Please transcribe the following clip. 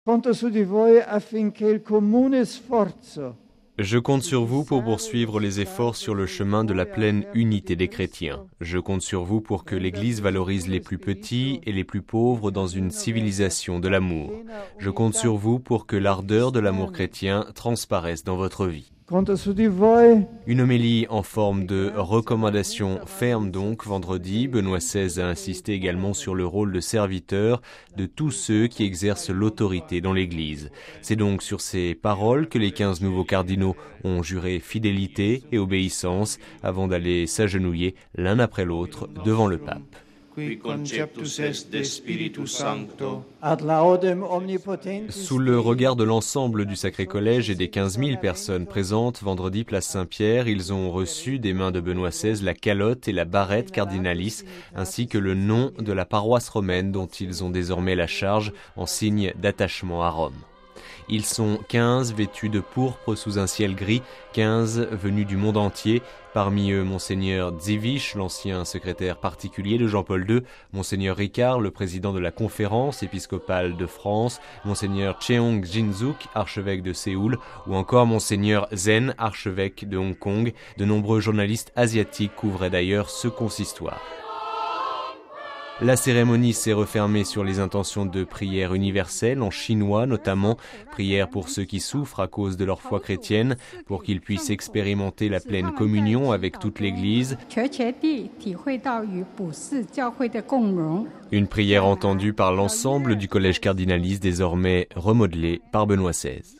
Conto su di voi affinché il comune sforzo Je compte sur vous pour poursuivre les efforts sur le chemin de la pleine unité des chrétiens. Je compte sur vous pour que l'Église valorise les plus petits et les plus pauvres dans une civilisation de l'amour. Je compte sur vous pour que l'ardeur de l'amour chrétien transparaisse dans votre vie. Conto su di voi Une homélie en forme de recommandation ferme donc vendredi. Benoît XVI a insisté également sur le rôle de serviteur de tous ceux qui exercent l'autorité dans l'Église. C'est donc sur ces paroles que les 15 nouveaux cardinaux ont juré fidélité et obéissance avant d'aller s'agenouiller l'un après l'autre devant le pape. Qui conceptus est de Spiritus Sancto, ad laudem omnipotentis Sous le regard de l'ensemble du Sacré Collège et des 15 000 personnes présentes, vendredi place Saint-Pierre, ils ont reçu des mains de Benoît XVI la calotte et la barrette cardinalice, ainsi que le nom de la paroisse romaine dont ils ont désormais la charge en signe d'attachement à Rome. Ils sont 15 vêtus de pourpre sous un ciel gris, 15 venus du monde entier. Parmi eux, Monseigneur Dziwisz, l'ancien secrétaire particulier de Jean-Paul II, Monseigneur Ricard, le président de la conférence épiscopale de France, Monseigneur Cheong Jinzuk, archevêque de Séoul, ou encore Monseigneur Zen, archevêque de Hong Kong. De nombreux journalistes asiatiques couvraient d'ailleurs ce consistoire. La cérémonie s'est refermée sur les intentions de prière universelle, en chinois notamment, prière pour ceux qui souffrent à cause de leur foi chrétienne, pour qu'ils puissent expérimenter la pleine communion avec toute l'Église. Une prière entendue par l'ensemble du collège cardinaliste désormais remodelé par Benoît XVI.